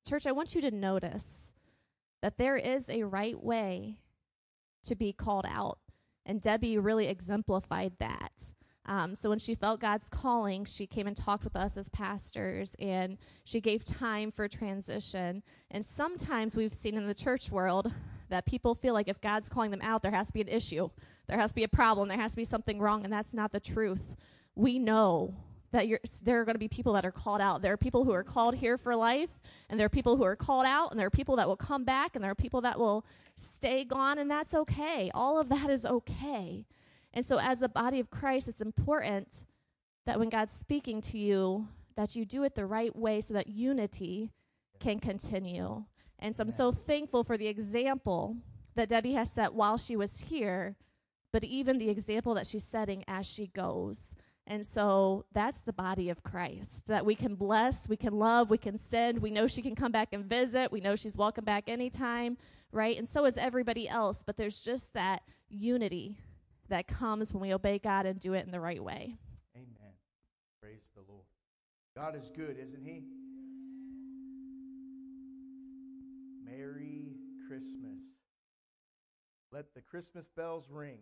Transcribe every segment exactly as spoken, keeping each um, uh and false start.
church, I want you to notice that there is a right way to be called out. And Debbie really exemplified that. Um, so when she felt God's calling, she came and talked with us as pastors, and she gave time for transition. And sometimes we've seen in the church world that people feel like if God's calling them out, there has to be an issue. There has to be a problem. There has to be something wrong, and that's not the truth. We know that you're, there are going to be people that are called out. There are people who are called here for life, and there are people who are called out, and there are people that will come back, and there are people that will stay gone, and that's okay. All of that is okay. And so as the body of Christ, it's important that when God's speaking to you, that you do it the right way so that unity can continue. And so I'm so thankful for the example that Debbie has set while she was here, but even the example that she's setting as she goes. And so that's the body of Christ, that we can bless, we can love, we can send. We know she can come back and visit. We know she's welcome back anytime, right? And so is everybody else. But there's just that unity that comes when we obey God and do it in the right way. Amen. Praise the Lord. God is good, isn't he? Merry Christmas. Let the Christmas bells ring.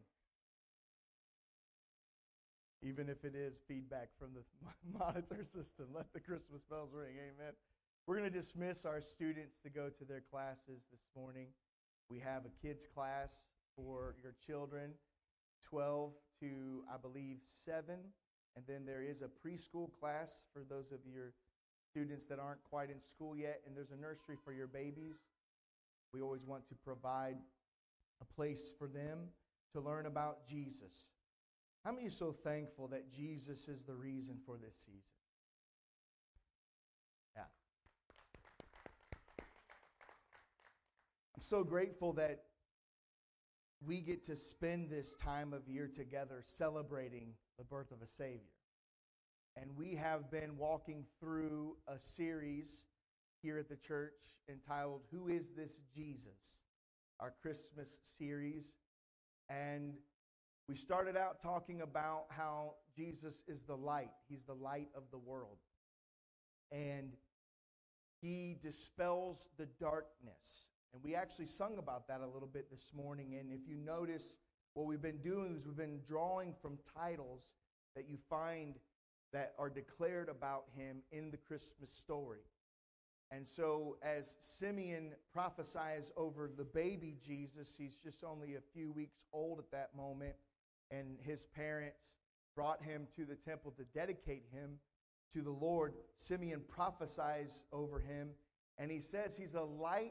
Even if it is feedback from the monitor system, let the Christmas bells ring. Amen. We're going to dismiss our students to go to their classes this morning. We have a kids class for your children, twelve to, I believe, seven. And then there is a preschool class for those of your students that aren't quite in school yet. And there's a nursery for your babies. We always want to provide a place for them to learn about Jesus. How many are so thankful that Jesus is the reason for this season? Yeah. I'm so grateful that we get to spend this time of year together celebrating the birth of a Savior. And we have been walking through a series here at the church entitled, Who is This Jesus? Our Christmas series. And we started out talking about how Jesus is the light. He's the light of the world. And he dispels the darkness. And we actually sung about that a little bit this morning. And if you notice, what we've been doing is we've been drawing from titles that you find that are declared about him in the Christmas story. And so as Simeon prophesies over the baby Jesus, he's just only a few weeks old at that moment, and his parents brought him to the temple to dedicate him to the Lord. Simeon prophesies over him, and he says he's a light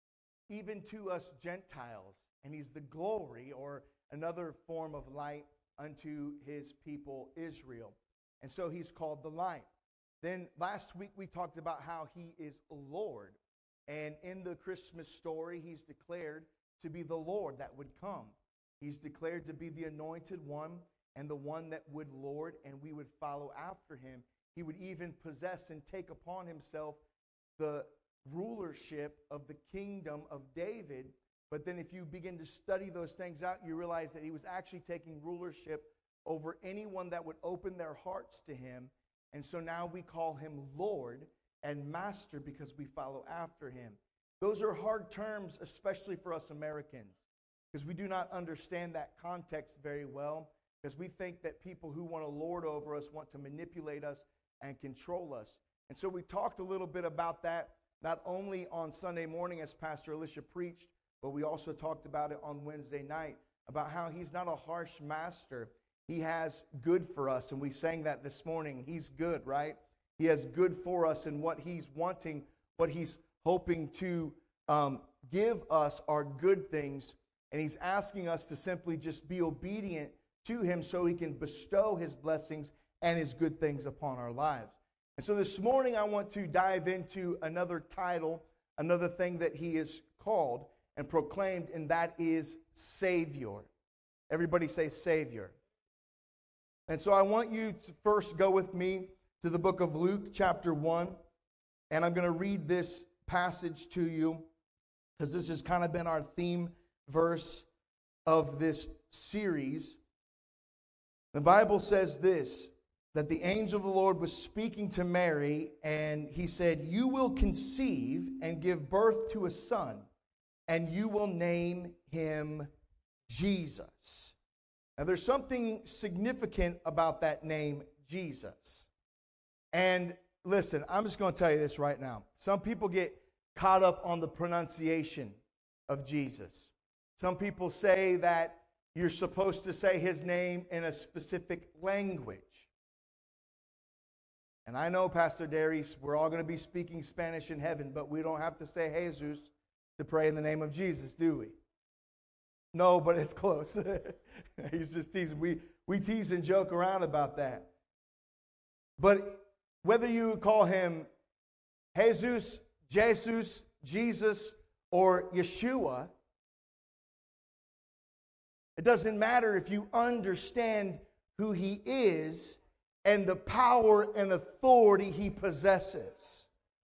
even to us Gentiles, and he's the glory, or another form of light, unto his people Israel. And so he's called the light. Then last week we talked about how he is Lord. And in the Christmas story, he's declared to be the Lord that would come. He's declared to be the anointed one and the one that would lord, and we would follow after him. He would even possess and take upon himself the rulership of the kingdom of David. But then if you begin to study those things out, you realize that he was actually taking rulership over anyone that would open their hearts to him. And so now we call him Lord and Master because we follow after him. Those are hard terms, especially for us Americans, because we do not understand that context very well, because we think that people who want to lord over us want to manipulate us and control us. And so we talked a little bit about that, not only on Sunday morning as Pastor Alicia preached, but we also talked about it on Wednesday night, about how he's not a harsh master. He has good for us, and we sang that this morning. He's good, right? He has good for us, and what he's wanting, what he's hoping to um, give us are good things, and he's asking us to simply just be obedient to him so he can bestow his blessings and his good things upon our lives. And so this morning I want to dive into another title, another thing that he is called and proclaimed, and that is Savior. Everybody say Savior. And so I want you to first go with me to the book of Luke chapter one, and I'm going to read this passage to you because this has kind of been our theme verse of this series. The Bible says this, that the angel of the Lord was speaking to Mary, and he said, "You will conceive and give birth to a son, and you will name him Jesus." Now, there's something significant about that name, Jesus. And listen, I'm just going to tell you this right now. Some people get caught up on the pronunciation of Jesus. Some people say that you're supposed to say his name in a specific language. And I know, Pastor Darius, we're all going to be speaking Spanish in heaven, but we don't have to say Jesus to pray in the name of Jesus, do we? No, but it's close. He's just teasing. We, we tease and joke around about that. But whether you call him Jesus, Jesus, Jesus, or Yeshua, it doesn't matter if you understand who he is and the power and authority he possesses.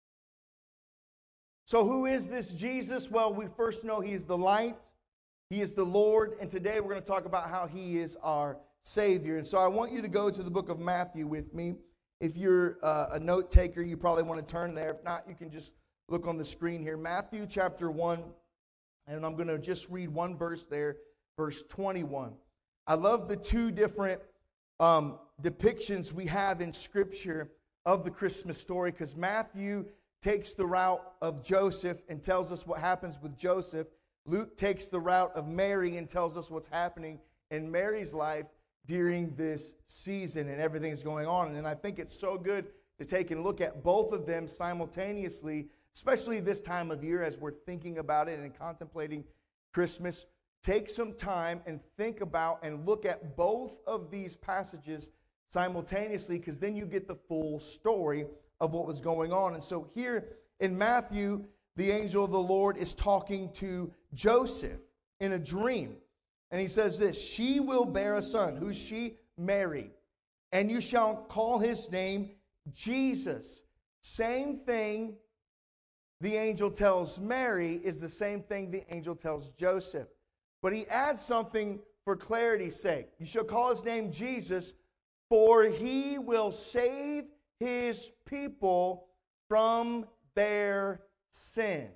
So who is this Jesus? Well, we first know he is the light, he is the Lord, and today we're going to talk about how he is our Savior. And so I want you to go to the book of Matthew with me. If you're uh, a note taker, you probably want to turn there. If not, you can just look on the screen here. Matthew chapter one, and I'm going to just read one verse there, verse twenty-one. I love the two different um, depictions we have in Scripture of the Christmas story, because Matthew takes the route of Joseph and tells us what happens with Joseph. Luke takes the route of Mary and tells us what's happening in Mary's life during this season and everything that's going on. And I think it's so good to take and look at both of them simultaneously, especially this time of year as we're thinking about it and contemplating Christmas. Take some time and think about and look at both of these passages simultaneously, because then you get the full story of what was going on. And so here in Matthew, the angel of the Lord is talking to Joseph in a dream. And he says this: "She will bear a son." Who's she? Mary. "And you shall call his name Jesus." Same thing the angel tells Mary is the same thing the angel tells Joseph. But he adds something for clarity's sake. "You shall call his name Jesus, for he will save his people from their sins."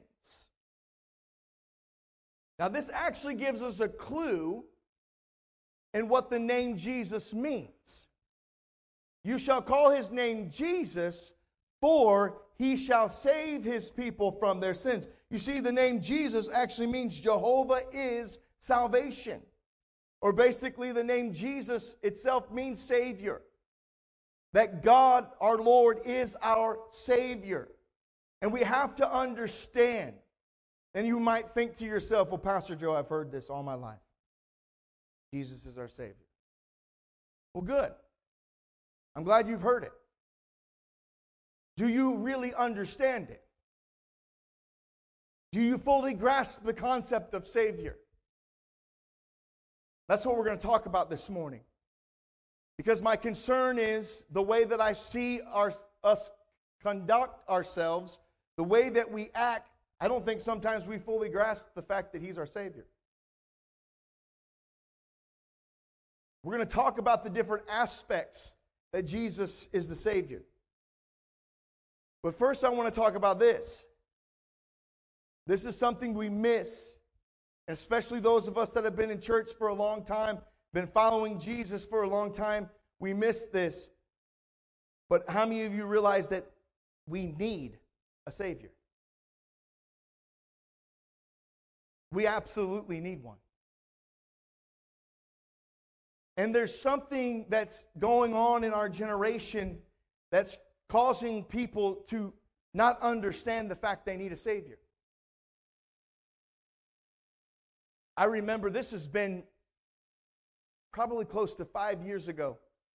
Now, this actually gives us a clue in what the name Jesus means. You shall call his name Jesus, for he shall save his people from their sins. You see, the name Jesus actually means Jehovah is salvation. Or basically, the name Jesus itself means Savior. That God, our Lord, is our Savior. And we have to understand. And you might think to yourself, "Well, Pastor Joe, I've heard this all my life. Jesus is our Savior." Well, good. I'm glad you've heard it. Do you really understand it? Do you fully grasp the concept of Savior? That's what we're going to talk about this morning. Because my concern is the way that I see our, us conduct ourselves, the way that we act, I don't think sometimes we fully grasp the fact that he's our Savior. We're going to talk about the different aspects that Jesus is the Savior. But first I want to talk about this. This is something we miss, especially those of us that have been in church for a long time, been following Jesus for a long time. We miss this. But how many of you realize that we need a Savior? We absolutely need one. And there's something that's going on in our generation that's causing people to not understand the fact they need a Savior. I remember this has been probably close to five years ago.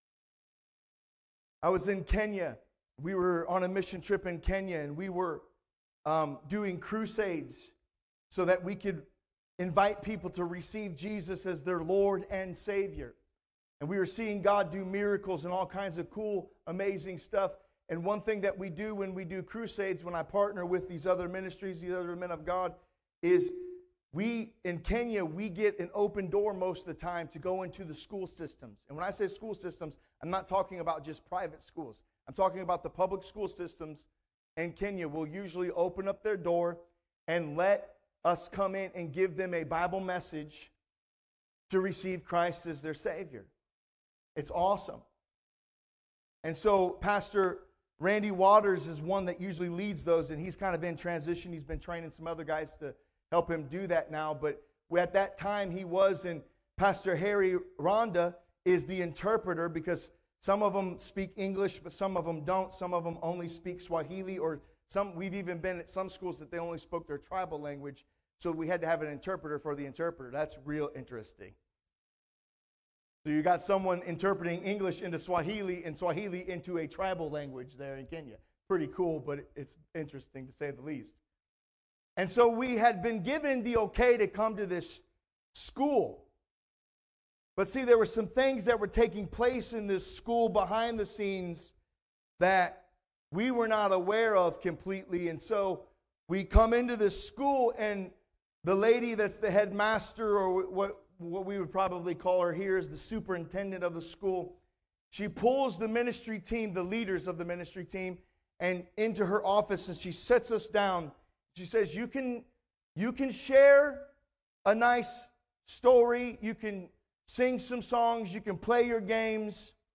I was in Kenya. We were on a mission trip in Kenya, and we were um, doing crusades so that we could invite people to receive Jesus as their Lord and Savior. And we were seeing God do miracles and all kinds of cool, amazing stuff. And one thing that we do when we do crusades, when I partner with these other ministries, these other men of God, is we, in Kenya, we get an open door most of the time to go into the school systems. And when I say school systems, I'm not talking about just private schools. I'm talking about the public school systems in Kenya will usually open up their door and let us come in and give them a Bible message to receive Christ as their Savior. It's awesome. And so Pastor Randy Waters is one that usually leads those, and he's kind of in transition. He's been training some other guys to help him do that now. But at that time he was, and Pastor Harry Ronda is the interpreter, because some of them speak English, but some of them don't. Some of them only speak Swahili, or some. We've even been at some schools that they only spoke their tribal language, so we had to have an interpreter for the interpreter. That's real interesting. So you got someone interpreting English into Swahili and Swahili into a tribal language there in Kenya. Pretty cool, but it's interesting to say the least. And so we had been given the okay to come to this school. But see, there were some things that were taking place in this school behind the scenes that we were not aware of completely. And so we come into this school, and the lady that's the headmaster, or what, what we would probably call her here, is the superintendent of the school. She pulls the ministry team, the leaders of the ministry team, and into her office, and she sits us down. She says, you can, you can share a nice story, you can sing some songs, you can play your games,